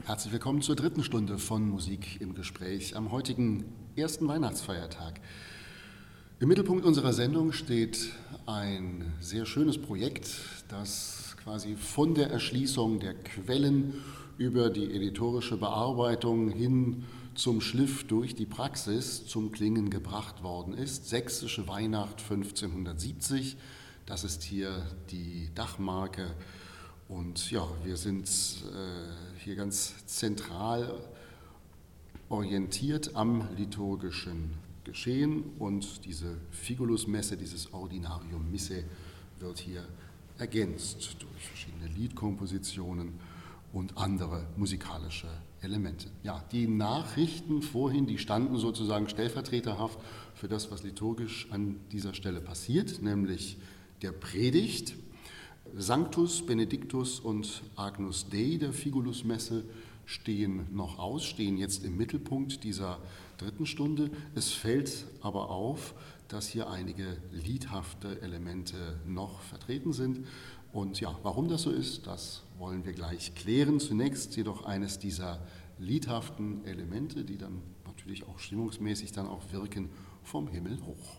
Herzlich willkommen zur dritten Stunde von Musik im Gespräch am heutigen ersten Weihnachtsfeiertag. Im Mittelpunkt unserer Sendung steht ein sehr schönes Projekt, das quasi von der Erschließung der Quellen über die editorische Bearbeitung hin zum Schliff durch die Praxis zum Klingen gebracht worden ist. Sächsische Weihnacht 1570, das ist hier die Dachmarke. Und ja, wir sind hier ganz zentral orientiert am liturgischen Geschehen und diese Figulus-Messe, dieses Ordinarium Missae wird hier ergänzt durch verschiedene Liedkompositionen und andere musikalische Elemente. Ja, die Nachrichten vorhin, die standen sozusagen stellvertreterhaft für das, was liturgisch an dieser Stelle passiert, nämlich der Predigt. Sanctus, Benedictus und Agnus Dei der Figulus-Messe stehen noch aus, stehen jetzt im Mittelpunkt dieser dritten Stunde. Es fällt aber auf, dass hier einige liedhafte Elemente noch vertreten sind. Und ja, warum das so ist, das wollen wir gleich klären. Zunächst jedoch eines dieser liedhaften Elemente, die dann natürlich auch stimmungsmäßig dann auch wirken, vom Himmel hoch.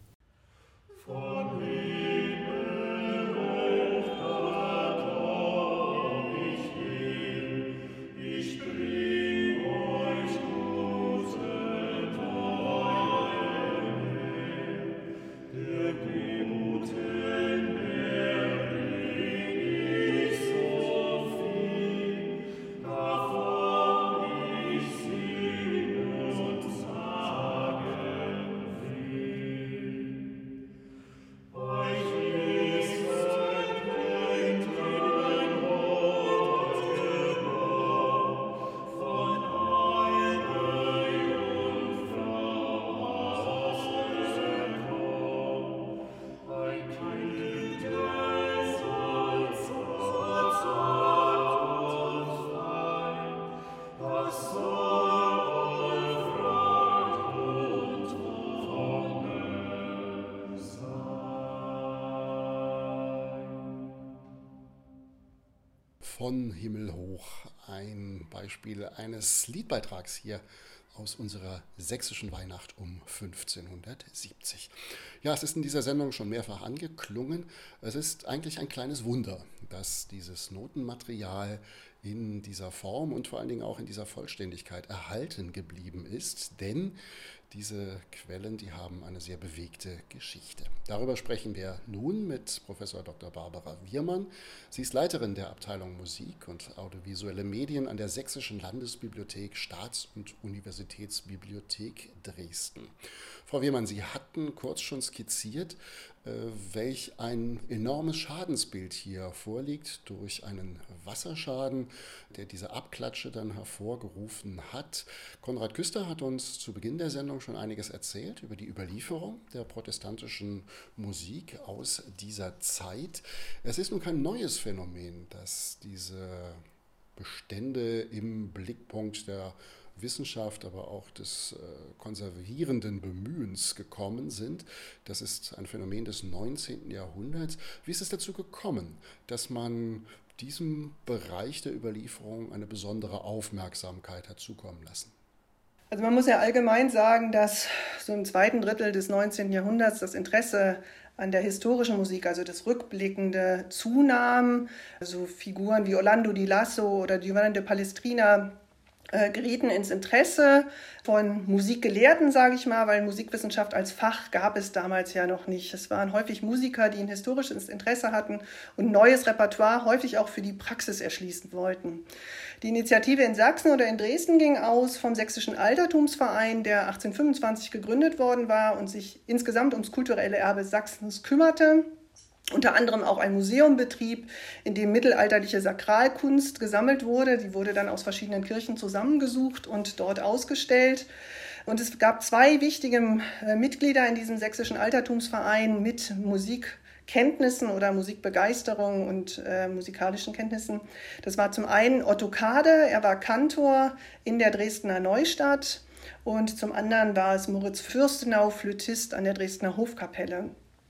Von Himmel hoch, ein Beispiel eines Liedbeitrags hier aus unserer sächsischen Weihnacht um 1570. Ja, es ist in dieser Sendung schon mehrfach angeklungen. Es ist eigentlich ein kleines Wunder, dass dieses Notenmaterial in dieser Form und vor allen Dingen auch in dieser Vollständigkeit erhalten geblieben ist, denn diese Quellen, die haben eine sehr bewegte Geschichte. Darüber sprechen wir nun mit Professor Dr. Barbara Wiermann. Sie ist Leiterin der Abteilung Musik und audiovisuelle Medien an der Sächsischen Landesbibliothek, Staats- und Universitätsbibliothek Dresden. Frau Wiermann, Sie hatten kurz schon skizziert, welch ein enormes Schadensbild hier vorliegt durch einen Wasserschaden, der diese Abklatsche dann hervorgerufen hat. Konrad Küster hat uns zu Beginn der Sendung schon einiges erzählt über die Überlieferung der protestantischen Musik aus dieser Zeit. Es ist nun kein neues Phänomen, dass diese Bestände im Blickpunkt der Wissenschaft, aber auch des konservierenden Bemühens gekommen sind. Das ist ein Phänomen des 19. Jahrhunderts. Wie ist es dazu gekommen, dass man diesem Bereich der Überlieferung eine besondere Aufmerksamkeit hat zukommen lassen? Also man muss ja allgemein sagen, dass so im zweiten Drittel des 19. Jahrhunderts das Interesse an der historischen Musik, also das Rückblickende, zunahm. Also Figuren wie Orlando di Lasso oder Giovanni de Palestrina gerieten ins Interesse von Musikgelehrten, sage ich mal, weil Musikwissenschaft als Fach gab es damals ja noch nicht. Es waren häufig Musiker, die ein historisches Interesse hatten und neues Repertoire häufig auch für die Praxis erschließen wollten. Die Initiative in Sachsen oder in Dresden ging aus vom Sächsischen Altertumsverein, der 1825 gegründet worden war und sich insgesamt ums kulturelle Erbe Sachsens kümmerte. Unter anderem auch ein Museum betrieb, in dem mittelalterliche Sakralkunst gesammelt wurde. Die wurde dann aus verschiedenen Kirchen zusammengesucht und dort ausgestellt. Und es gab zwei wichtige Mitglieder in diesem Sächsischen Altertumsverein mit Musikkenntnissen oder Musikbegeisterung und musikalischen Kenntnissen. Das war zum einen Otto Kade, er war Kantor in der Dresdner Neustadt. Und zum anderen war es Moritz Fürstenau, Flötist an der Dresdner Hofkapelle.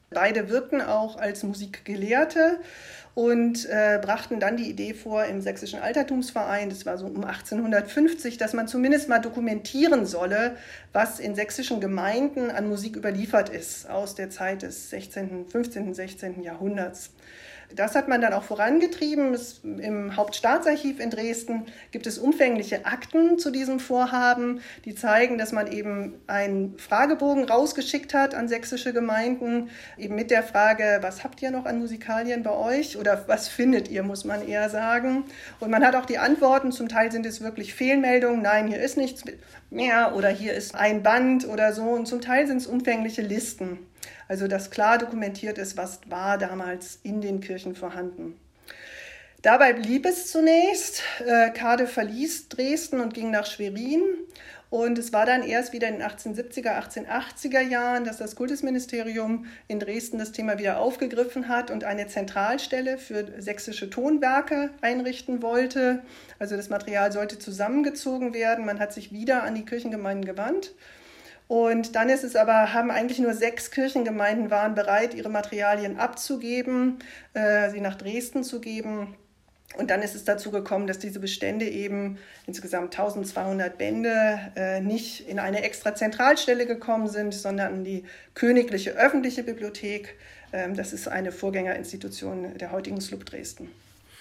Beide wirkten auch als Musikgelehrte und brachten dann die Idee vor im Sächsischen Altertumsverein, das war so um 1850, dass man zumindest mal dokumentieren solle, was in sächsischen Gemeinden an Musik überliefert ist aus der Zeit des 15., 16. Jahrhunderts. Das hat man dann auch vorangetrieben. Im Hauptstaatsarchiv in Dresden gibt es umfängliche Akten zu diesem Vorhaben, die zeigen, dass man eben einen Fragebogen rausgeschickt hat an sächsische Gemeinden, eben mit der Frage, was habt ihr noch an Musikalien bei euch oder was findet ihr, muss man eher sagen. Und man hat auch die Antworten, zum Teil sind es wirklich Fehlmeldungen, nein, hier ist nichts mehr oder hier ist ein Band oder so und zum Teil sind es umfängliche Listen. Also dass klar dokumentiert ist, was war damals in den Kirchen vorhanden. Dabei blieb es zunächst. Kade verließ Dresden und ging nach Schwerin. Und es war dann erst wieder in den 1870er, 1880er Jahren, dass das Kultusministerium in Dresden das Thema wieder aufgegriffen hat und eine Zentralstelle für sächsische Tonwerke einrichten wollte. Also das Material sollte zusammengezogen werden. Man hat sich wieder an die Kirchengemeinden gewandt. Und dann ist es aber, haben eigentlich nur 6 Kirchengemeinden waren bereit, ihre Materialien abzugeben, sie nach Dresden zu geben. Und dann ist es dazu gekommen, dass diese Bestände eben insgesamt 1200 Bände nicht in eine extra Zentralstelle gekommen sind, sondern in die Königliche Öffentliche Bibliothek. Das ist eine Vorgängerinstitution der heutigen SLUB Dresden.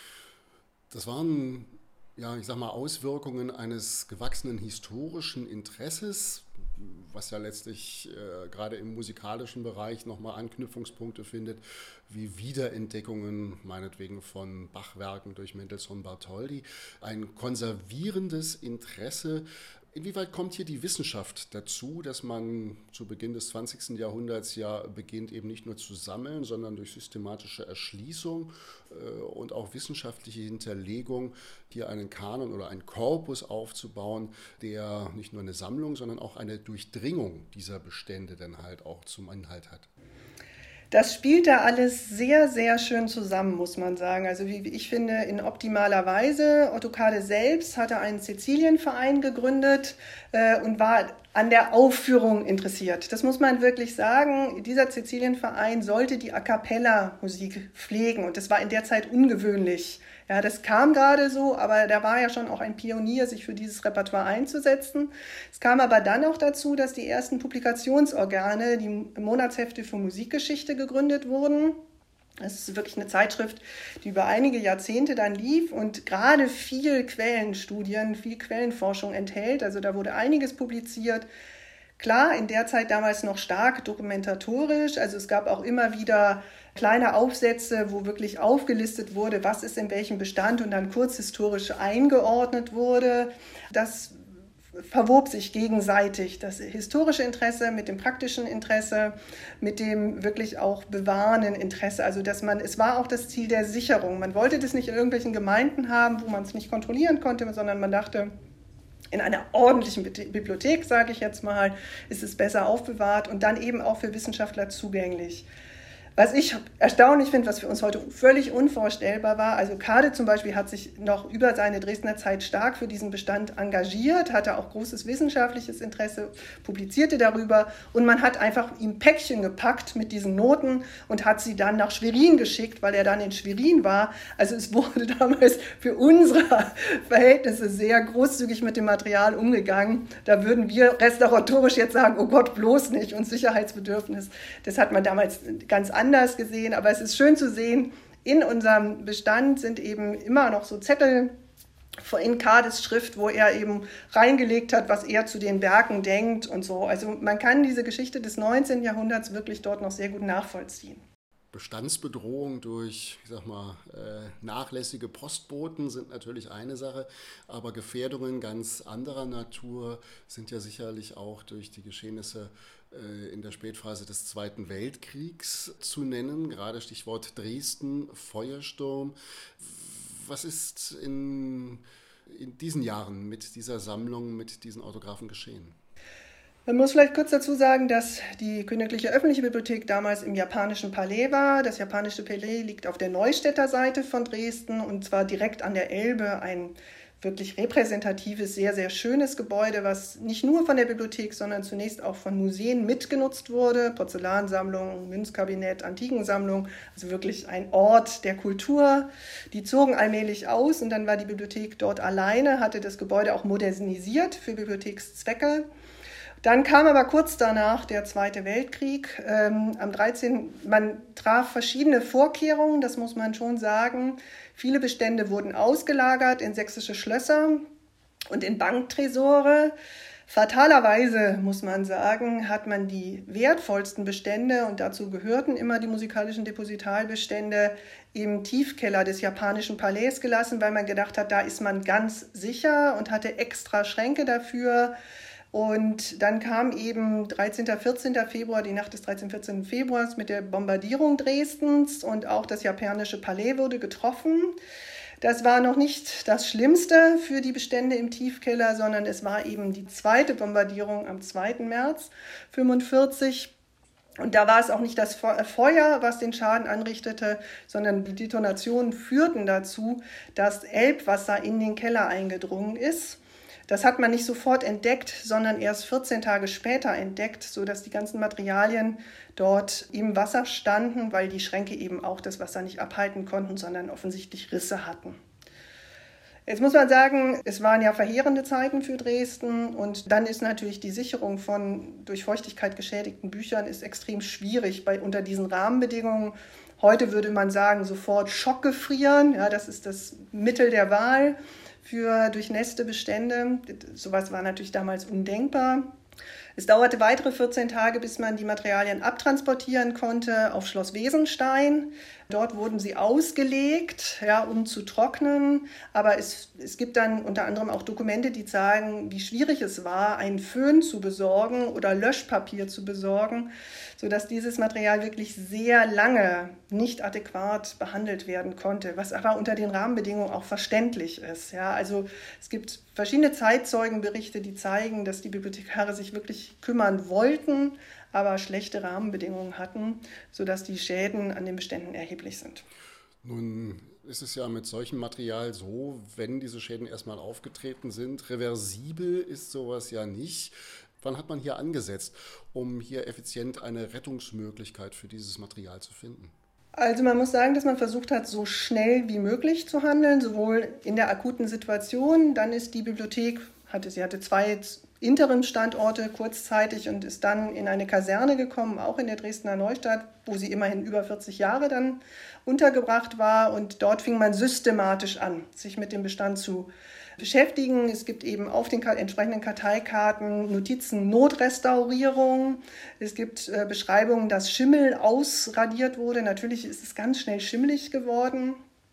Das waren, ja, ich sag mal, Auswirkungen eines gewachsenen historischen Interesses, was ja letztlich gerade im musikalischen Bereich nochmal Anknüpfungspunkte findet, wie Wiederentdeckungen, meinetwegen von Bachwerken durch Mendelssohn Bartholdy, ein konservierendes Interesse. Inwieweit kommt hier die Wissenschaft dazu, dass man zu Beginn des 20. Jahrhunderts ja beginnt, eben nicht nur zu sammeln, sondern durch systematische Erschließung und auch wissenschaftliche Hinterlegung hier einen Kanon oder einen Korpus aufzubauen, der nicht nur eine Sammlung, sondern auch eine Durchdringung dieser Bestände dann halt auch zum Inhalt hat? Das spielt da alles sehr, sehr schön zusammen, muss man sagen. Also wie ich finde, in optimaler Weise. Otto Kade selbst hatte einen Cäcilienverein gegründet und war an der Aufführung interessiert. Das muss man wirklich sagen. Dieser Cäcilienverein sollte die A-cappella-Musik pflegen und das war in der Zeit ungewöhnlich. Ja, das kam gerade so, aber da war ja schon auch ein Pionier, sich für dieses Repertoire einzusetzen. Es kam aber dann auch dazu, dass die ersten Publikationsorgane, die Monatshefte für Musikgeschichte, gegründet wurden. Das ist wirklich eine Zeitschrift, die über einige Jahrzehnte dann lief und gerade viel Quellenstudien, viel Quellenforschung enthält. Also da wurde einiges publiziert. Klar, in der Zeit damals noch stark dokumentatorisch. Also es gab auch immer wieder kleine Aufsätze, wo wirklich aufgelistet wurde, was ist in welchem Bestand und dann kurz historisch eingeordnet wurde. Das verwob sich gegenseitig, das historische Interesse mit dem praktischen Interesse, mit dem wirklich auch bewahrenden Interesse. Also es war auch das Ziel der Sicherung. Man wollte das nicht in irgendwelchen Gemeinden haben, wo man es nicht kontrollieren konnte, sondern man dachte, in einer ordentlichen Bibliothek, sage ich jetzt mal, ist es besser aufbewahrt und dann eben auch für Wissenschaftler zugänglich. Was ich erstaunlich finde, was für uns heute völlig unvorstellbar war, also Kade zum Beispiel hat sich noch über seine Dresdner Zeit stark für diesen Bestand engagiert, hatte auch großes wissenschaftliches Interesse, publizierte darüber und man hat einfach ihm Päckchen gepackt mit diesen Noten und hat sie dann nach Schwerin geschickt, weil er dann in Schwerin war. Also es wurde damals für unsere Verhältnisse sehr großzügig mit dem Material umgegangen. Da würden wir restauratorisch jetzt sagen, oh Gott, bloß nicht und Sicherheitsbedürfnis. Das hat man damals ganz anders gesehen, aber es ist schön zu sehen, in unserem Bestand sind eben immer noch so Zettel in Kades Schrift, wo er eben reingelegt hat, was er zu den Werken denkt und so. Also man kann diese Geschichte des 19. Jahrhunderts wirklich dort noch sehr gut nachvollziehen. Bestandsbedrohung durch, ich sag mal, nachlässige Postboten sind natürlich eine Sache, aber Gefährdungen ganz anderer Natur sind ja sicherlich auch durch die Geschehnisse in der Spätphase des Zweiten Weltkriegs zu nennen, gerade Stichwort Dresden, Feuersturm. Was ist in diesen Jahren mit dieser Sammlung, mit diesen Autographen geschehen? Man muss vielleicht kurz dazu sagen, dass die Königliche Öffentliche Bibliothek damals im japanischen Palais war. Das japanische Palais liegt auf der Neustädter Seite von Dresden und zwar direkt an der Elbe, ein wirklich repräsentatives, sehr, sehr schönes Gebäude, was nicht nur von der Bibliothek, sondern zunächst auch von Museen mitgenutzt wurde. Porzellansammlung, Münzkabinett, Antikensammlung, also wirklich ein Ort der Kultur. Die zogen allmählich aus und dann war die Bibliothek dort alleine, hatte das Gebäude auch modernisiert für Bibliothekszwecke. Dann kam aber kurz danach der Zweite Weltkrieg. Man traf verschiedene Vorkehrungen, das muss man schon sagen. Viele Bestände wurden ausgelagert in sächsische Schlösser und in Banktresore. Fatalerweise, muss man sagen, hat man die wertvollsten Bestände, und dazu gehörten immer die musikalischen Depositalbestände, im Tiefkeller des japanischen Palais gelassen, weil man gedacht hat, da ist man ganz sicher, und hatte extra Schränke dafür. Und dann kam eben 13., 14. Februar, die Nacht des 13., 14. Februars mit der Bombardierung Dresdens, und auch das japanische Palais wurde getroffen. Das war noch nicht das Schlimmste für die Bestände im Tiefkeller, sondern es war eben die zweite Bombardierung am 2. März 1945. Und da war es auch nicht das Feuer, was den Schaden anrichtete, sondern die Detonationen führten dazu, dass Elbwasser in den Keller eingedrungen ist. Das hat man nicht sofort entdeckt, sondern erst 14 Tage später entdeckt, sodass die ganzen Materialien dort im Wasser standen, weil die Schränke eben auch das Wasser nicht abhalten konnten, sondern offensichtlich Risse hatten. Jetzt muss man sagen, es waren ja verheerende Zeiten für Dresden, und dann ist natürlich die Sicherung von durch Feuchtigkeit geschädigten Büchern ist extrem schwierig unter diesen Rahmenbedingungen. Heute würde man sagen, sofort schockgefrieren, ja, das ist das Mittel der Wahl für durchnässte Bestände. Sowas war natürlich damals undenkbar. Es dauerte weitere 14 Tage, bis man die Materialien abtransportieren konnte auf Schloss Wesenstein. Dort wurden sie ausgelegt, ja, um zu trocknen. Aber es gibt dann unter anderem auch Dokumente, die zeigen, wie schwierig es war, einen Föhn zu besorgen oder Löschpapier zu besorgen, sodass dieses Material wirklich sehr lange nicht adäquat behandelt werden konnte, was aber unter den Rahmenbedingungen auch verständlich ist. Ja, also es gibt verschiedene Zeitzeugenberichte, die zeigen, dass die Bibliothekare sich wirklich kümmern wollten, aber schlechte Rahmenbedingungen hatten, sodass die Schäden an den Beständen erheblich sind. Nun ist es ja mit solchem Material so, wenn diese Schäden erstmal aufgetreten sind, reversibel ist sowas ja nicht. Wann hat man hier angesetzt, um hier effizient eine Rettungsmöglichkeit für dieses Material zu finden? Also man muss sagen, dass man versucht hat, so schnell wie möglich zu handeln, sowohl in der akuten Situation, dann ist die Bibliothek, sie hatte 2 Interimsstandorte kurzzeitig und ist dann in eine Kaserne gekommen, auch in der Dresdner Neustadt, wo sie immerhin über 40 Jahre dann untergebracht war, und dort fing man systematisch an, sich mit dem Bestand zu beschäftigen. Es gibt eben auf den entsprechenden Karteikarten Notizen Notrestaurierung. Es gibt Beschreibungen, dass Schimmel ausradiert wurde. Natürlich ist es ganz schnell schimmelig geworden.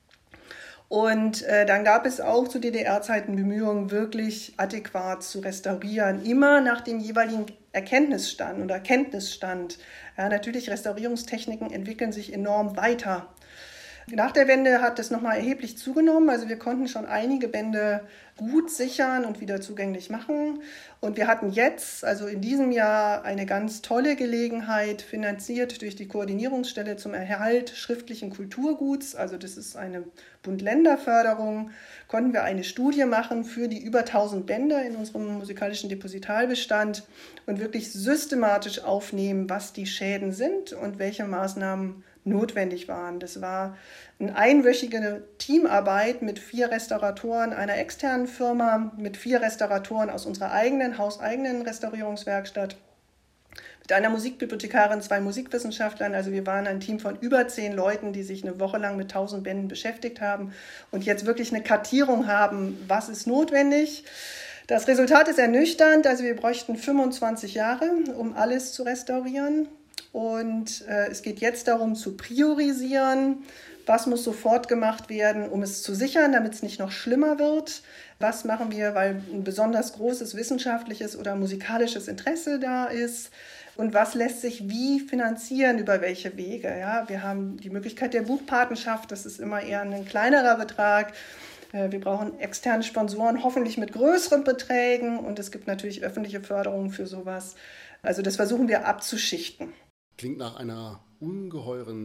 Und dann gab es auch zu DDR-Zeiten Bemühungen, wirklich adäquat zu restaurieren, immer nach dem jeweiligen Erkenntnisstand oder Kenntnisstand. Ja, natürlich, Restaurierungstechniken entwickeln sich enorm weiter. Nach der Wende hat es nochmal erheblich zugenommen. Also wir konnten schon einige Bände gut sichern und wieder zugänglich machen. Und wir hatten jetzt, also in diesem Jahr, eine ganz tolle Gelegenheit, finanziert durch die Koordinierungsstelle zum Erhalt schriftlichen Kulturguts. Also das ist eine Bund-Länder-Förderung. Konnten wir eine Studie machen für die über 1000 Bände in unserem musikalischen Depositalbestand und wirklich systematisch aufnehmen, was die Schäden sind und welche Maßnahmen notwendig waren. Das war eine einwöchige Teamarbeit mit 4 Restauratoren einer externen Firma, mit 4 Restauratoren aus unserer hauseigenen Restaurierungswerkstatt, mit einer Musikbibliothekarin, 2 Musikwissenschaftlern. Also wir waren ein Team von über 10 Leuten, die sich eine Woche lang mit 1000 Bänden beschäftigt haben und jetzt wirklich eine Kartierung haben, was ist notwendig. Das Resultat ist ernüchternd. Also wir bräuchten 25 Jahre, um alles zu restaurieren. Und es geht jetzt darum zu priorisieren, was muss sofort gemacht werden, um es zu sichern, damit es nicht noch schlimmer wird. Was machen wir, weil ein besonders großes wissenschaftliches oder musikalisches Interesse da ist. Und was lässt sich wie finanzieren, über welche Wege. Ja, wir haben die Möglichkeit der Buchpatenschaft, das ist immer eher ein kleinerer Betrag. Wir brauchen externe Sponsoren, hoffentlich mit größeren Beträgen. Und es gibt natürlich öffentliche Förderungen für sowas. Also das versuchen wir abzuschichten. Klingt nach einer ungeheuren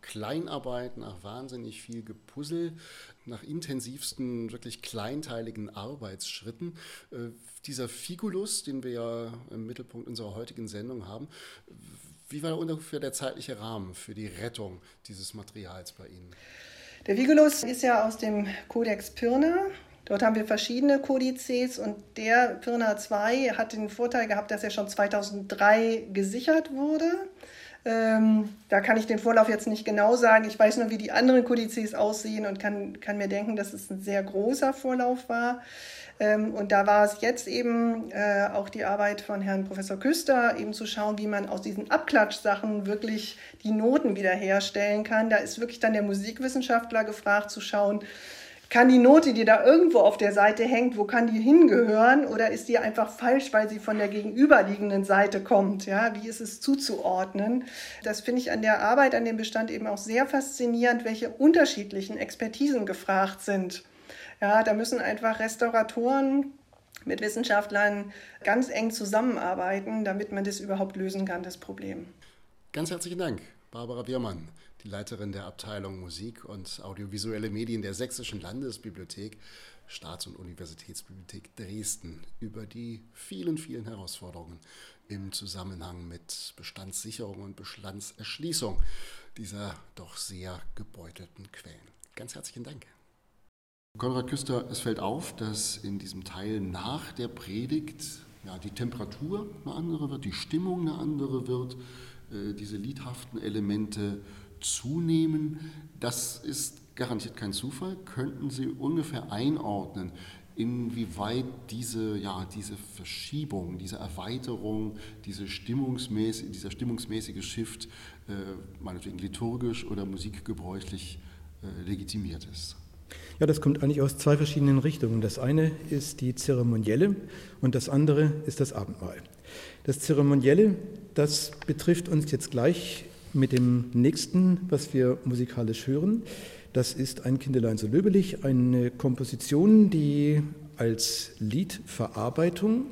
Kleinarbeit, nach wahnsinnig viel Gepuzzle, nach intensivsten, wirklich kleinteiligen Arbeitsschritten. Dieser Figulus, den wir ja im Mittelpunkt unserer heutigen Sendung haben, wie war ungefähr der zeitliche Rahmen für die Rettung dieses Materials bei Ihnen? Der Figulus ist ja aus dem Codex Pirna. Dort haben wir verschiedene Kodizes und der Pirna 2 hat den Vorteil gehabt, dass er schon 2003 gesichert wurde. Da kann ich den Vorlauf jetzt nicht genau sagen. Ich weiß nur, wie die anderen Kodizes aussehen und kann mir denken, dass es ein sehr großer Vorlauf war. Und da war es jetzt eben auch die Arbeit von Herrn Professor Küster, eben zu schauen, wie man aus diesen Abklatschsachen wirklich die Noten wiederherstellen kann. Da ist wirklich dann der Musikwissenschaftler gefragt zu schauen, kann die Note, die da irgendwo auf der Seite hängt, wo kann die hingehören oder ist die einfach falsch, weil sie von der gegenüberliegenden Seite kommt? Ja, wie ist es zuzuordnen? Das finde ich an der Arbeit, an dem Bestand eben auch sehr faszinierend, welche unterschiedlichen Expertisen gefragt sind. Ja, da müssen einfach Restauratoren mit Wissenschaftlern ganz eng zusammenarbeiten, damit man das überhaupt lösen kann, das Problem. Ganz herzlichen Dank, Barbara Biermann, die Leiterin der Abteilung Musik und audiovisuelle Medien der Sächsischen Landesbibliothek, Staats- und Universitätsbibliothek Dresden, über die vielen, vielen Herausforderungen im Zusammenhang mit Bestandssicherung und Bestandserschließung dieser doch sehr gebeutelten Quellen. Ganz herzlichen Dank. Konrad Küster, es fällt auf, dass in diesem Teil nach der Predigt die Temperatur eine andere wird, die Stimmung eine andere wird, diese liedhaften Elemente zunehmen. Das ist garantiert kein Zufall. Könnten Sie ungefähr einordnen, inwieweit diese Verschiebung, diese Erweiterung, dieser stimmungsmäßige Shift, meinetwegen liturgisch oder musikgebräuchlich legitimiert ist? Ja, das kommt eigentlich aus zwei verschiedenen Richtungen. Das eine ist die zeremonielle und das andere ist das Abendmahl. Das Zeremonielle, das betrifft uns jetzt gleich mit dem nächsten, was wir musikalisch hören. Das ist Ein Kindelein so löblich, eine Komposition, die als Liedverarbeitung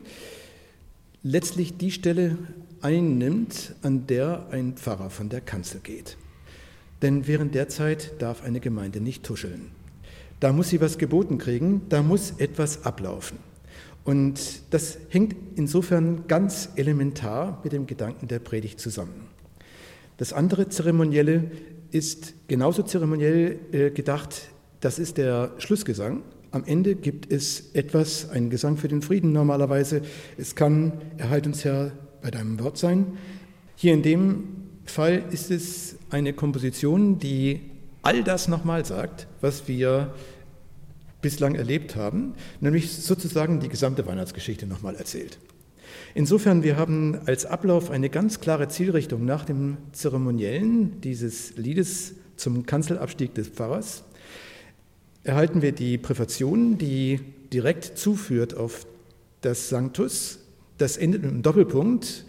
letztlich die Stelle einnimmt, an der ein Pfarrer von der Kanzel geht. Denn während der Zeit darf eine Gemeinde nicht tuscheln. Da muss sie was geboten kriegen, da muss etwas ablaufen. Und das hängt insofern ganz elementar mit dem Gedanken der Predigt zusammen. Das andere Zeremonielle ist genauso zeremoniell gedacht, das ist der Schlussgesang. Am Ende gibt es etwas, einen Gesang für den Frieden normalerweise. Es kann, erhalt uns Herr bei deinem Wort sein. Hier in dem Fall ist es eine Komposition, die all das nochmal sagt, was wir bislang erlebt haben, nämlich sozusagen die gesamte Weihnachtsgeschichte nochmal erzählt. Insofern, wir haben als Ablauf eine ganz klare Zielrichtung nach dem Zeremoniellen dieses Liedes zum Kanzelabstieg des Pfarrers. Erhalten wir die Präfation, die direkt zuführt auf das Sanctus, das endet mit einem Doppelpunkt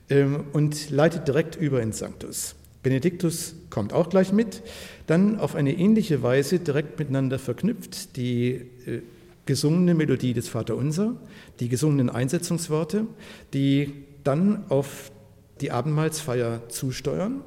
und leitet direkt über ins Sanctus. Benediktus kommt auch gleich mit, dann auf eine ähnliche Weise direkt miteinander verknüpft die gesungene Melodie des Vaterunser, die gesungenen Einsetzungsworte, die dann auf die Abendmahlsfeier zusteuern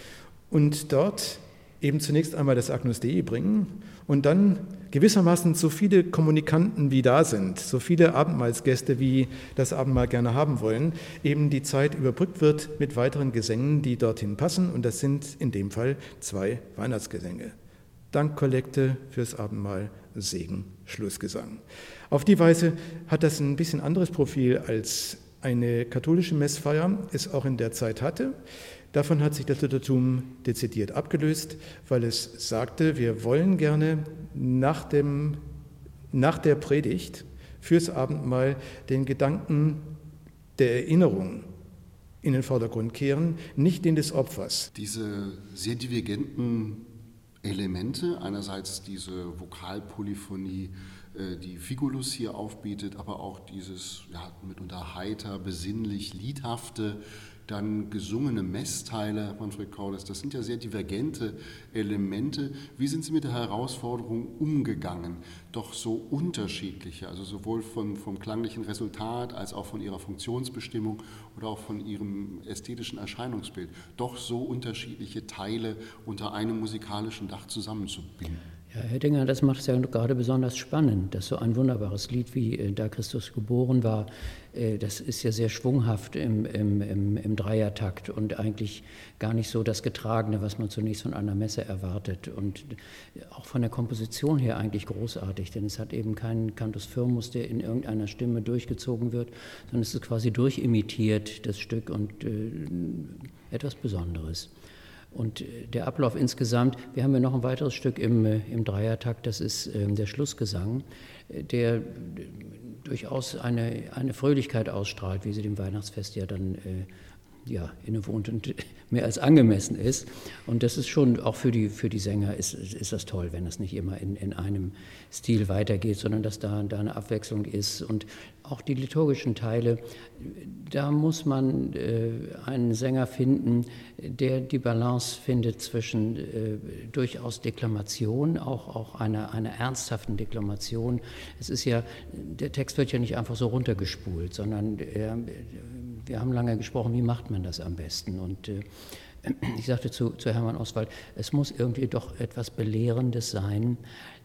und dort eben zunächst einmal das Agnus Dei bringen und dann gewissermaßen so viele Kommunikanten wie da sind, so viele Abendmahlsgäste wie das Abendmahl gerne haben wollen, eben die Zeit überbrückt wird mit weiteren Gesängen, die dorthin passen und das sind in dem Fall 2 Weihnachtsgesänge. Dankkollekte fürs Abendmahl, Segen, Schlussgesang. Auf die Weise hat das ein bisschen anderes Profil als eine katholische Messfeier es auch in der Zeit hatte. Davon hat sich das Luthertum dezidiert abgelöst, weil es sagte, wir wollen gerne nach der Predigt fürs Abendmahl den Gedanken der Erinnerung in den Vordergrund kehren, nicht den des Opfers. Diese sehr divergenten Elemente, einerseits diese Vokalpolyphonie die Figulus hier aufbietet, aber auch dieses mitunter heiter, besinnlich, liedhafte, dann gesungene Messteile, Manfred Kaules, das sind ja sehr divergente Elemente. Wie sind Sie mit der Herausforderung umgegangen? Doch so unterschiedliche, also sowohl vom klanglichen Resultat als auch von ihrer Funktionsbestimmung oder auch von ihrem ästhetischen Erscheinungsbild, doch so unterschiedliche Teile unter einem musikalischen Dach zusammenzubinden. Ja, Herr Dinger, das macht es ja gerade besonders spannend, dass so ein wunderbares Lied wie Da Christus geboren war, das ist ja sehr schwunghaft im Dreiertakt und eigentlich gar nicht so das Getragene, was man zunächst von einer Messe erwartet. Und auch von der Komposition her eigentlich großartig, denn es hat eben keinen Cantus firmus, der in irgendeiner Stimme durchgezogen wird, sondern es ist quasi durchimitiert, das Stück, und etwas Besonderes. Und der Ablauf insgesamt, wir haben ja noch ein weiteres Stück im Dreiertakt, das ist der Schlussgesang, der durchaus eine Fröhlichkeit ausstrahlt, wie sie dem Weihnachtsfest ja dann innewohnt und mehr als angemessen ist. Und das ist schon, auch für die Sänger ist das toll, wenn das nicht immer in einem Stil weitergeht, sondern dass da eine Abwechslung ist. Und auch die liturgischen Teile, da muss man einen Sänger finden, der die Balance findet zwischen durchaus Deklamation, auch einer ernsthaften Deklamation. Es ist ja, der Text wird ja nicht einfach so runtergespult, sondern wir haben lange gesprochen, wie macht man das am besten? Und ich sagte zu Hermann Oswald, es muss irgendwie doch etwas Belehrendes sein,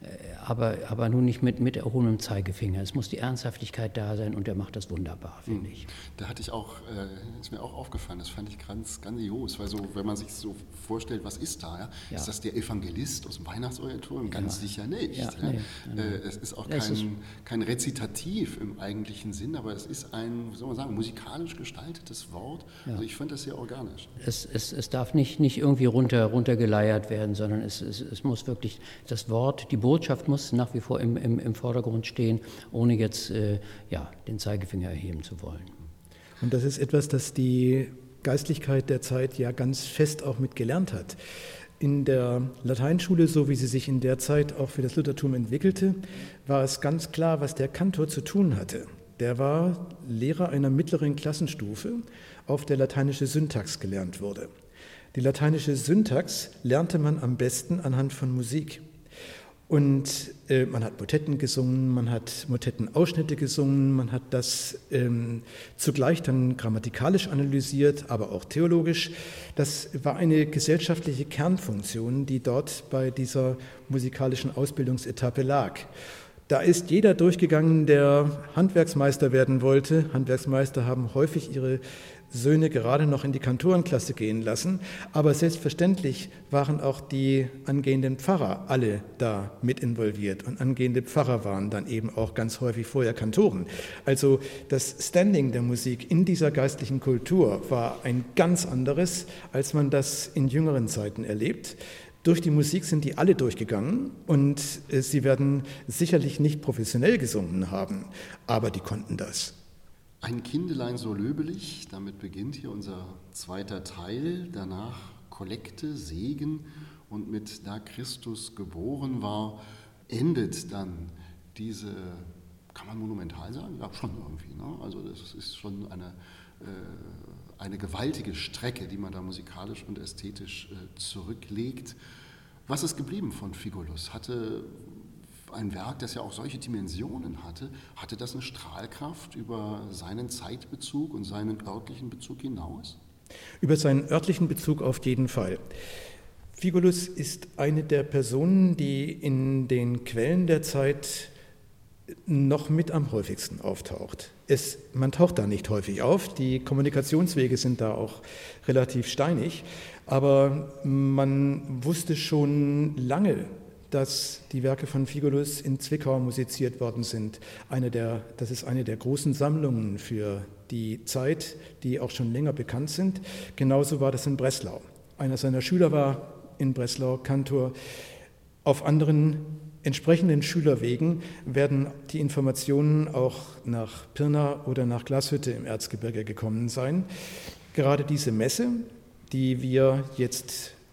aber nun nicht mit erhobenem Zeigefinger. Es muss die Ernsthaftigkeit da sein, und er macht das wunderbar, finde ich. Da hatte ich auch, ist mir auch aufgefallen, das fand ich ganz grandios, weil so, wenn man sich so vorstellt, was ist da? Ja? Ja. Ist das der Evangelist aus dem Weihnachtsoratorium? Ganz sicher nicht. Ja, nee. Es ist auch kein Rezitativ im eigentlichen Sinn, aber es ist ein, wie soll man sagen, musikalisch gestaltetes Wort. Ja. Also ich fand das sehr organisch. Es darf nicht irgendwie runtergeleiert werden, sondern es muss wirklich das Wort, die Botschaft muss nach wie vor im Vordergrund stehen, ohne jetzt den Zeigefinger erheben zu wollen. Und das ist etwas, das die Geistlichkeit der Zeit ja ganz fest auch mitgelernt hat. In der Lateinschule, so wie sie sich in der Zeit auch für das Luthertum entwickelte, war es ganz klar, was der Kantor zu tun hatte. Der war Lehrer einer mittleren Klassenstufe, auf der lateinische Syntax gelernt wurde. Die lateinische Syntax lernte man am besten anhand von Musik. Und man hat Motetten gesungen, man hat Motettenausschnitte gesungen, man hat das zugleich dann grammatikalisch analysiert, aber auch theologisch. Das war eine gesellschaftliche Kernfunktion, die dort bei dieser musikalischen Ausbildungsetappe lag. Da ist jeder durchgegangen, der Handwerksmeister werden wollte. Handwerksmeister haben häufig ihre Söhne gerade noch in die Kantorenklasse gehen lassen, aber selbstverständlich waren auch die angehenden Pfarrer alle da mit involviert, und angehende Pfarrer waren dann eben auch ganz häufig vorher Kantoren. Also das Standing der Musik in dieser geistlichen Kultur war ein ganz anderes, als man das in jüngeren Zeiten erlebt. Durch die Musik sind die alle durchgegangen, und sie werden sicherlich nicht professionell gesungen haben, aber die konnten das. Ein Kindelein so löbelig, damit beginnt hier unser zweiter Teil, danach Kollekte, Segen, und mit Da Christus geboren war, endet dann diese, kann man monumental sagen? Ja, schon irgendwie. Ne? Also das ist schon eine gewaltige Strecke, die man da musikalisch und ästhetisch zurücklegt. Was ist geblieben von Figulus? Hatte ein Werk, das ja auch solche Dimensionen hatte das eine Strahlkraft über seinen Zeitbezug und seinen örtlichen Bezug hinaus? Über seinen örtlichen Bezug auf jeden Fall. Figulus ist eine der Personen, die in den Quellen der Zeit noch mit am häufigsten auftaucht. Man taucht da nicht häufig auf, die Kommunikationswege sind da auch relativ steinig, aber man wusste schon lange, dass die Werke von Figulus in Zwickau musiziert worden sind. Das ist eine der großen Sammlungen für die Zeit, die auch schon länger bekannt sind. Genauso war das in Breslau. Einer seiner Schüler war in Breslau Kantor. Auf anderen entsprechenden Schülerwegen werden die Informationen auch nach Pirna oder nach Glashütte im Erzgebirge gekommen sein. Gerade diese Messe, die wir jetzt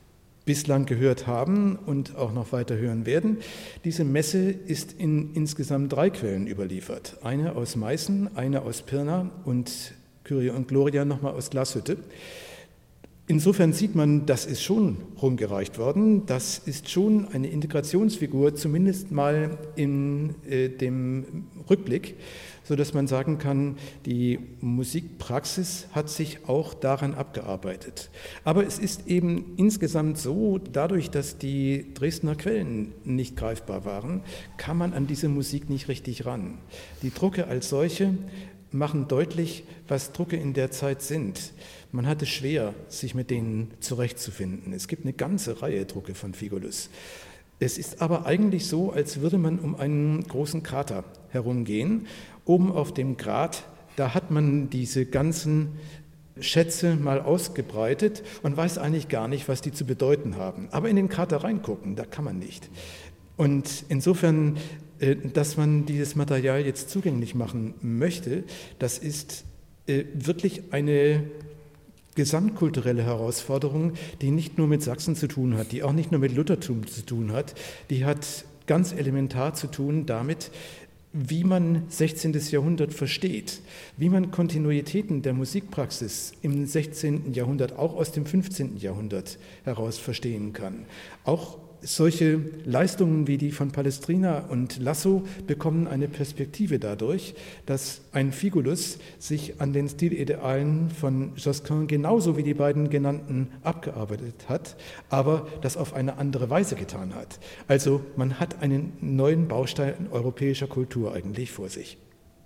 bislang gehört haben und auch noch weiter hören werden. Diese Messe ist in insgesamt 3 Quellen überliefert. Eine aus Meißen, eine aus Pirna und Kyrie und Gloria nochmal aus Glashütte. Insofern sieht man, das ist schon rumgereicht worden. Das ist schon eine Integrationsfigur, zumindest mal in dem Rückblick, sodass man sagen kann, die Musikpraxis hat sich auch daran abgearbeitet. Aber es ist eben insgesamt so, dadurch, dass die Dresdner Quellen nicht greifbar waren, kann man an diese Musik nicht richtig ran. Die Drucke als solche machen deutlich, was Drucke in der Zeit sind. Man hatte schwer, sich mit denen zurechtzufinden. Es gibt eine ganze Reihe Drucke von Figulus. Es ist aber eigentlich so, als würde man um einen großen Krater herumgehen. Oben auf dem Grat, da hat man diese ganzen Schätze mal ausgebreitet und weiß eigentlich gar nicht, was die zu bedeuten haben. Aber in den Krater reingucken, da kann man nicht. Und insofern, dass man dieses Material jetzt zugänglich machen möchte, das ist wirklich eine gesamtkulturelle Herausforderung, die nicht nur mit Sachsen zu tun hat, die auch nicht nur mit Luthertum zu tun hat, die hat ganz elementar zu tun damit, wie man 16. Jahrhundert versteht, wie man Kontinuitäten der Musikpraxis im 16. Jahrhundert, auch aus dem 15. Jahrhundert heraus verstehen kann. Auch solche Leistungen wie die von Palestrina und Lasso bekommen eine Perspektive dadurch, dass ein Figulus sich an den Stilidealen von Josquin genauso wie die beiden genannten abgearbeitet hat, aber das auf eine andere Weise getan hat. Also man hat einen neuen Baustein europäischer Kultur eigentlich vor sich.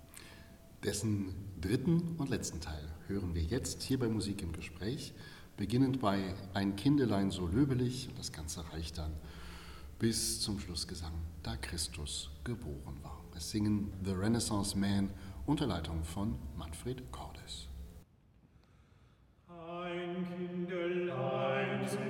Dessen dritten und letzten Teil hören wir jetzt hier bei Musik im Gespräch, beginnend bei Ein Kindelein so löbelig, und das Ganze reicht dann bis zum Schlussgesang, da Christus geboren war. Es singen The Renaissance Man unter Leitung von Manfred Cordes. Ein Kindelein so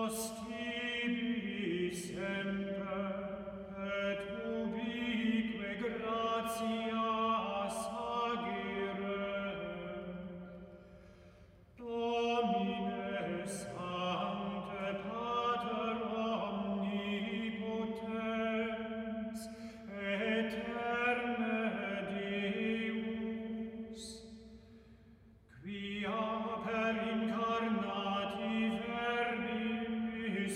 per incarnati verbi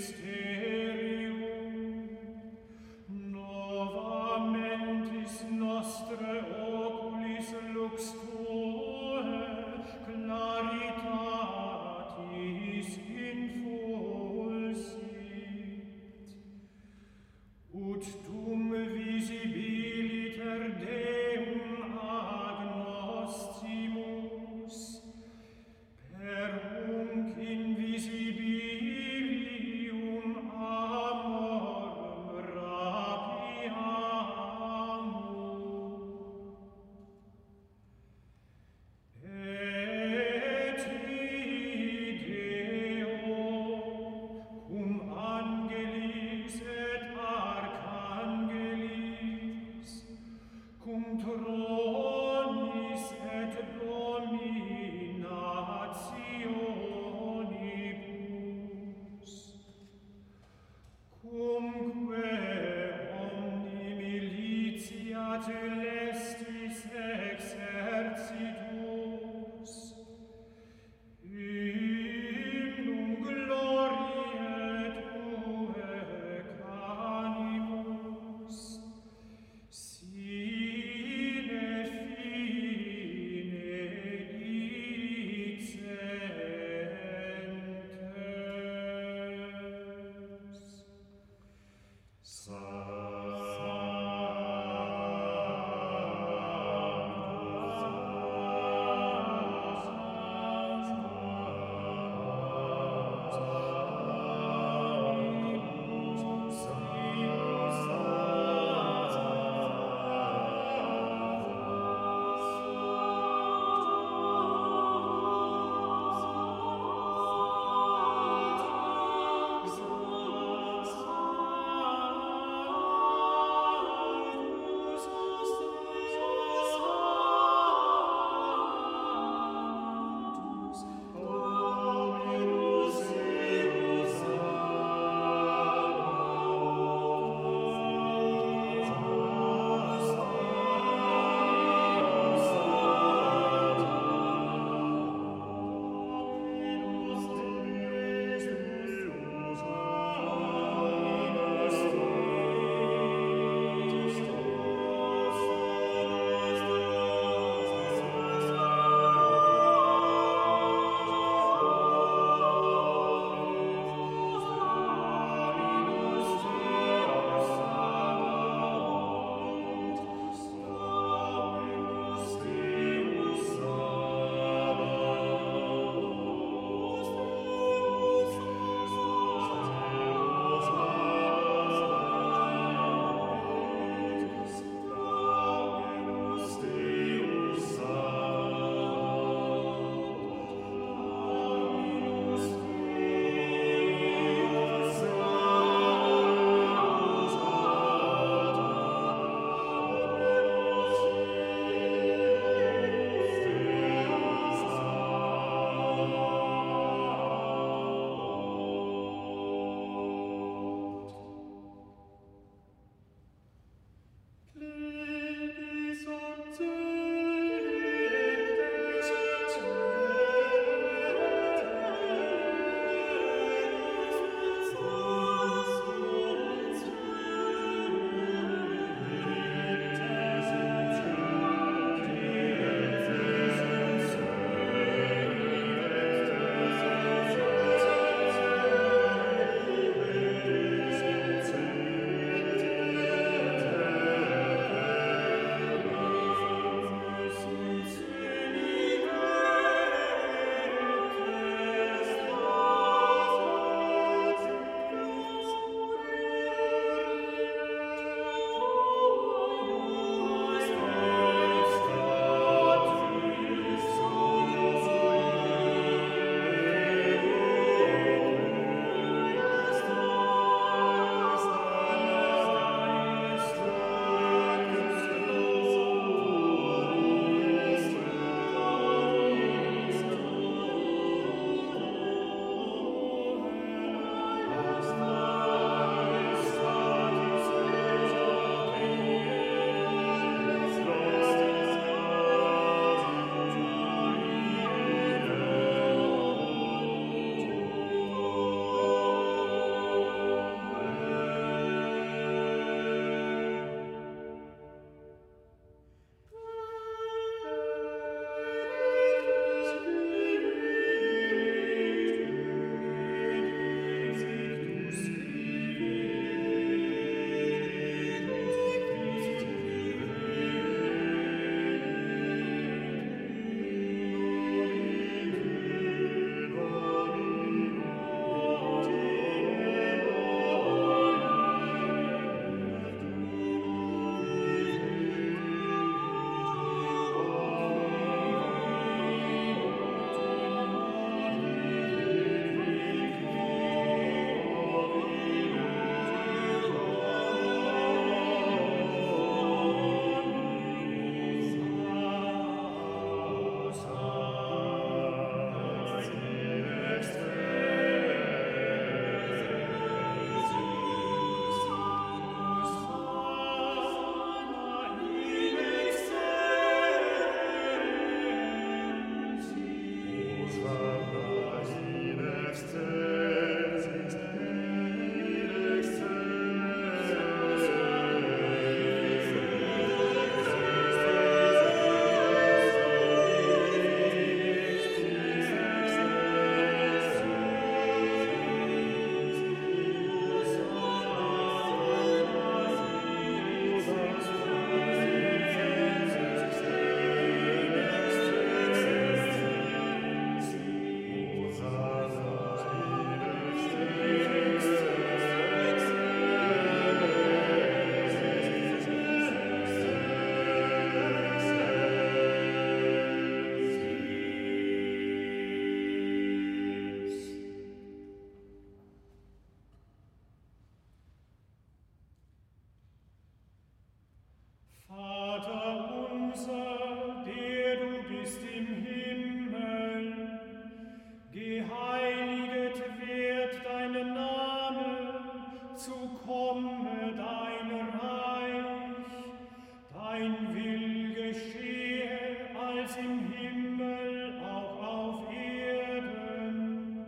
komme dein Reich, dein Will geschehe als im Himmel auch auf Erden.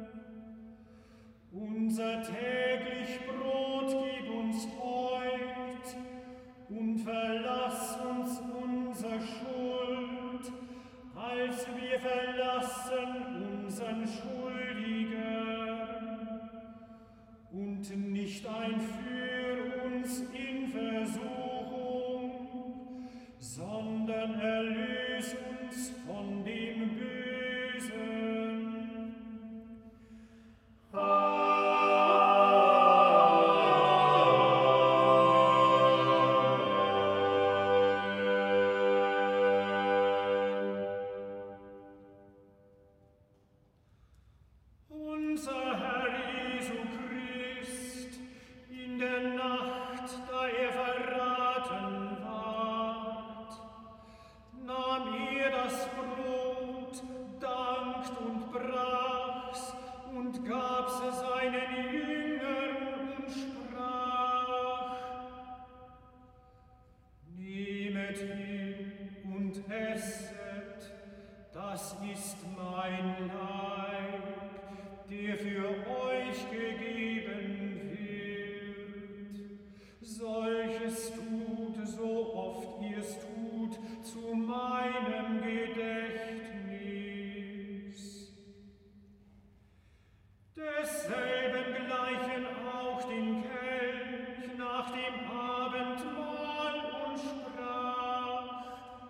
Unser täglich Brot gib uns heut und verlass uns unsere Schuld, als wir verlassen unseren Schuldigen. Und nicht einführ uns in Versuchung, sondern erlöse uns von dem Bösen. Unser Herr Jesu Christ, in der Nacht, da er verraten ward, nahm er das Brot, dankt und brach's und gab's seinen Jüngern und sprach: Nehmet hin und esset, das ist mein Leib, der für euch gegeben wird. Solches tut, so oft ihr's tut, zu meinem Gedächtnis. Desselben gleichen auch den Kelch nach dem Abendmahl und sprach: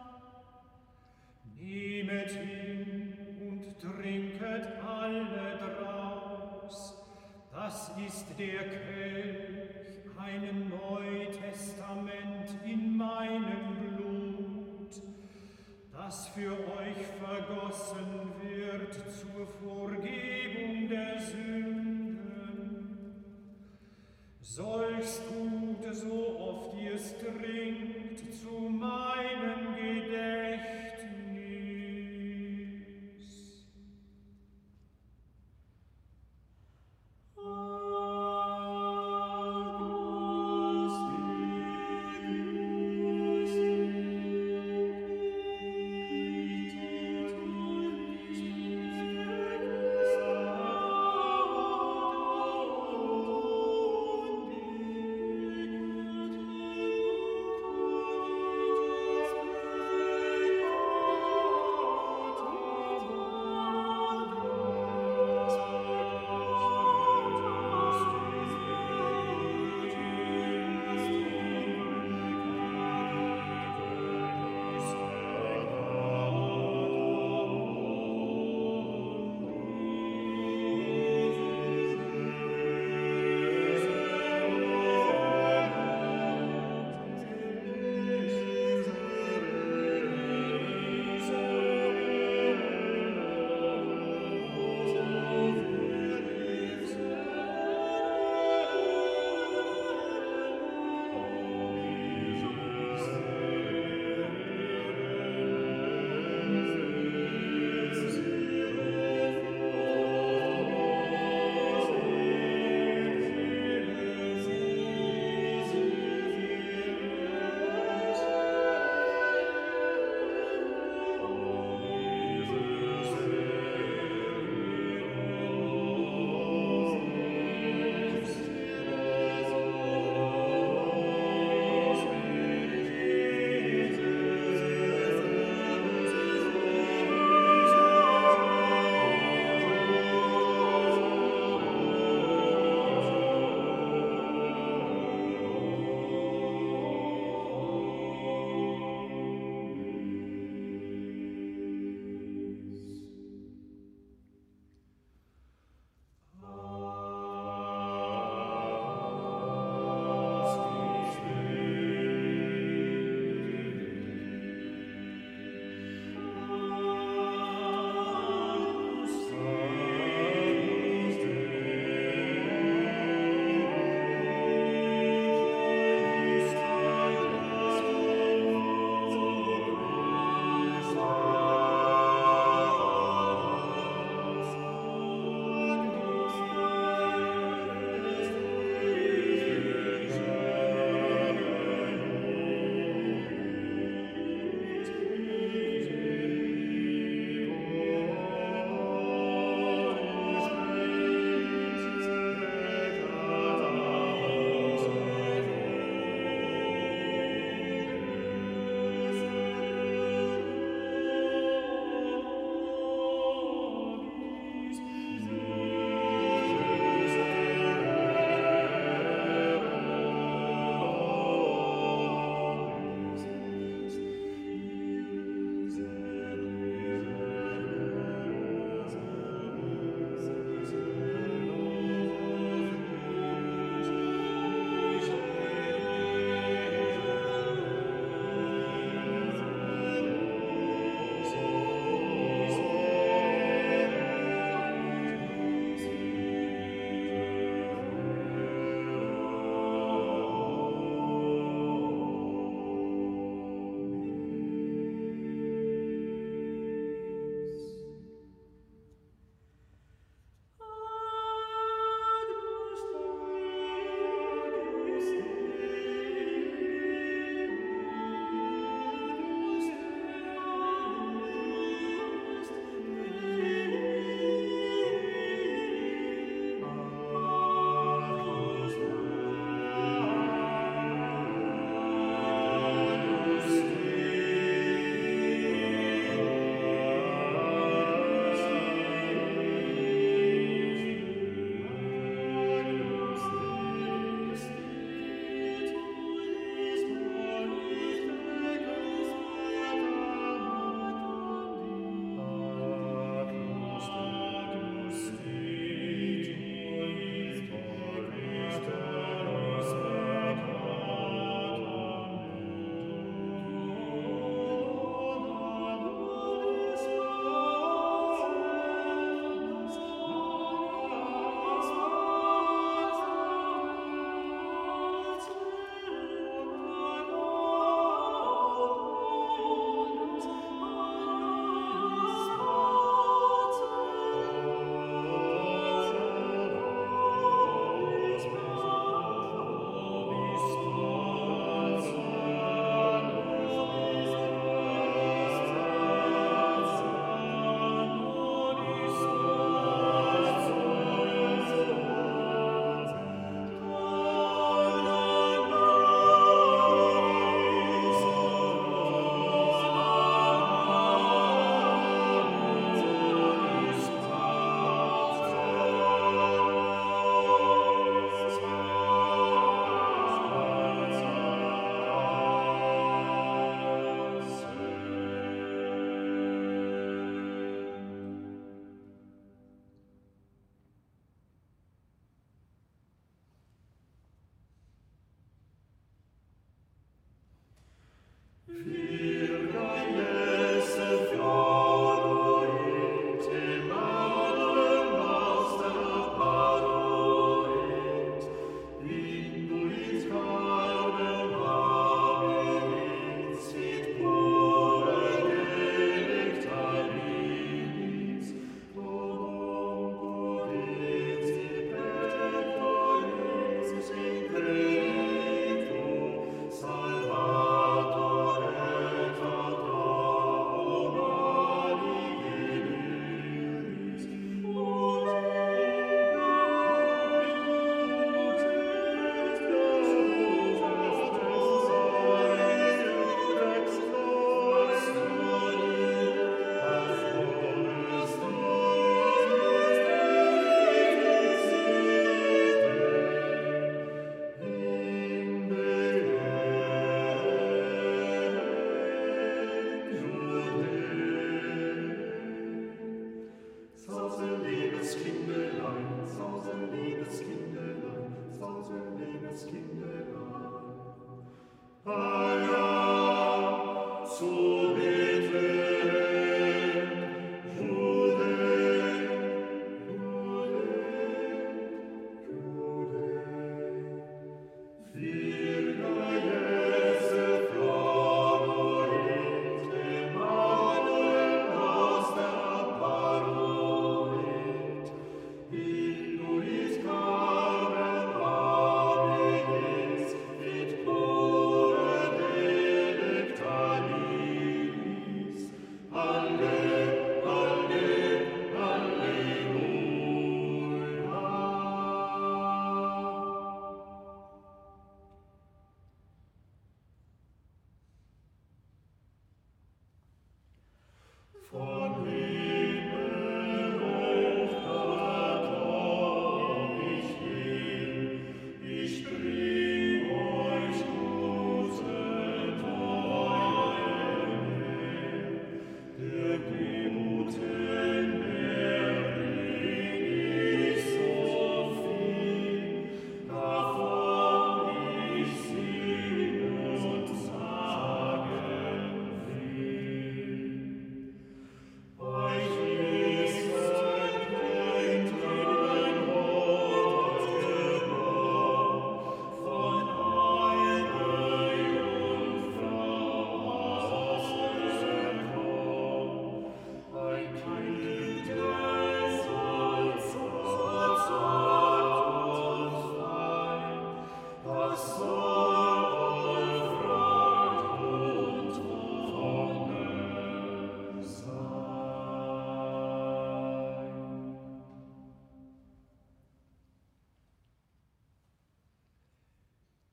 Nehmet hin und trinket alle draus, das ist der Kelch, ein Neutestament in meinem Blut, das für euch vergossen wird zur Vergebung der Sünden. Solches tut, so oft ihr's trinkt, zu meinem Gedächtnis.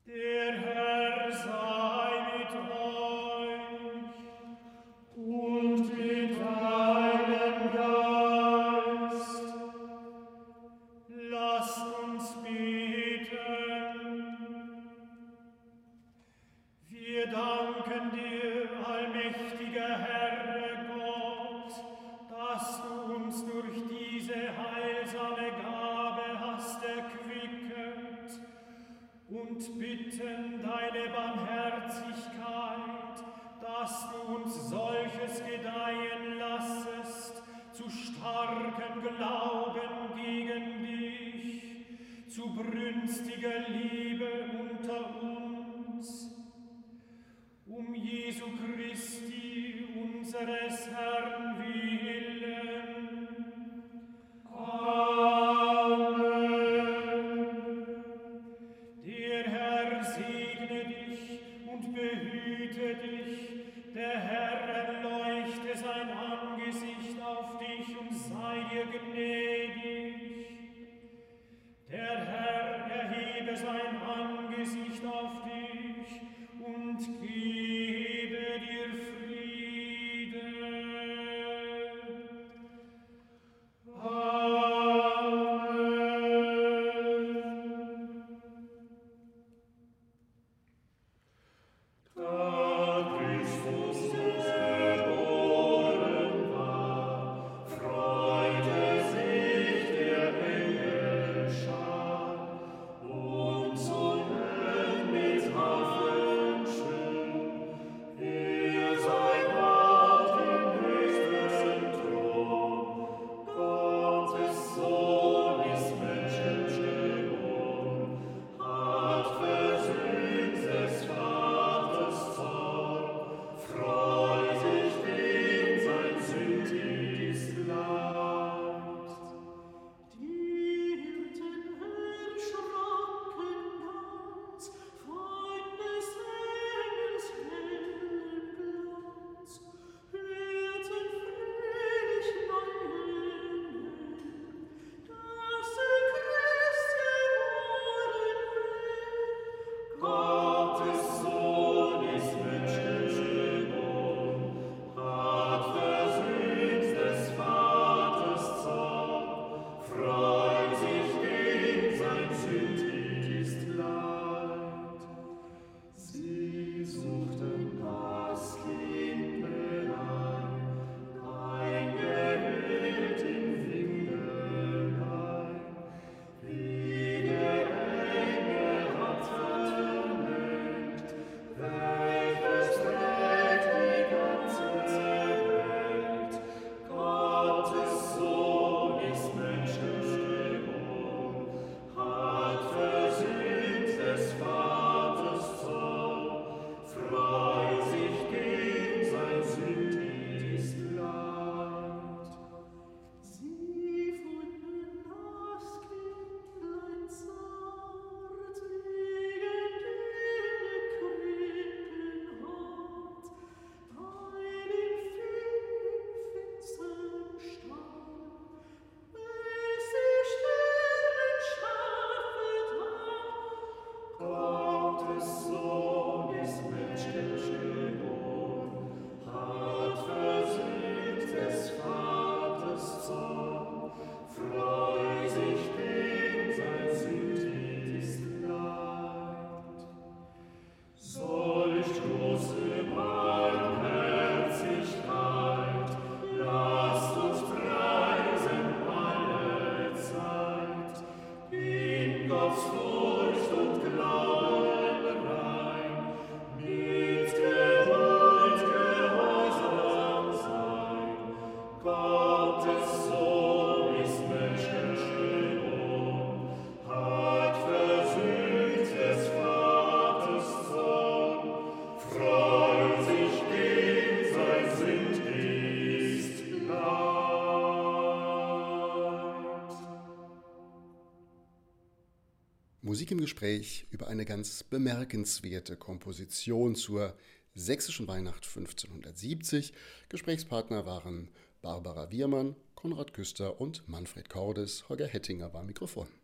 Der Herr sei mit euch und mit deinem Geist. Lasst uns beten. Wir danken dir, allmächtiger Herr Gott, dass du uns durch diese heilsame Gabe hast erquicket, und bitten deine Barmherzigkeit, dass du uns solches gedeihen lassest, zu starkem Glauben gegen dich, zu brünstiger Liebe unter uns. Um Jesu Christi, unseres Herrn willen. Amen. Der Herr segne dich und behüte dich. Der Herr erleuchte sein Angesicht auf dich und sei dir gnädig. Der Herr erhebe sein Angesicht auf dich und gebe dir Frieden. Musik im Gespräch über eine ganz bemerkenswerte Komposition zur Sächsischen Weihnacht 1570. Gesprächspartner waren Barbara Wiermann, Konrad Küster und Manfred Cordes. Holger Hettinger war am Mikrofon.